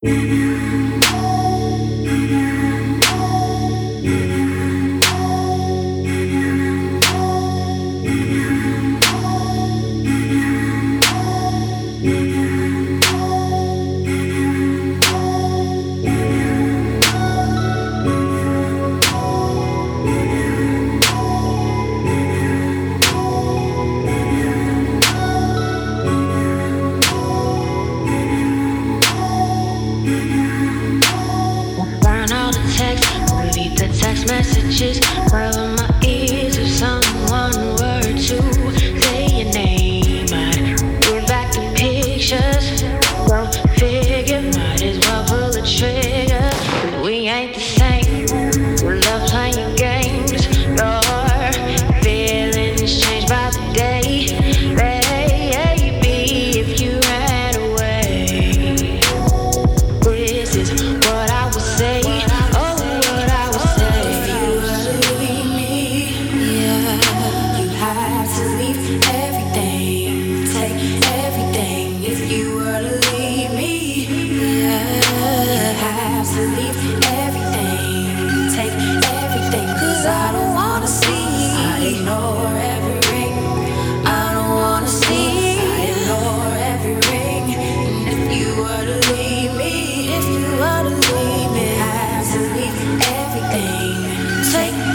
Burn all the text, delete the text messages. Cover my ears if someone were to say your name. I'd get back the pictures. Go figure, might as well pull the trigger. 'Cause we ain't the same. We love playing games. Your feelings change by the day. Baby, if you ran away, this is what I would say. Oh, what I would say. If you were to leave me, yeah, you have to leave everything. Take everything. If you were to leave me, yeah, you have to leave everything. Take everything. 'Cause I don't wanna see. I ignore every ring. I don't wanna see. I ignore every ring. And if you were to leave me, if you were to leave me, I have to leave everything. Take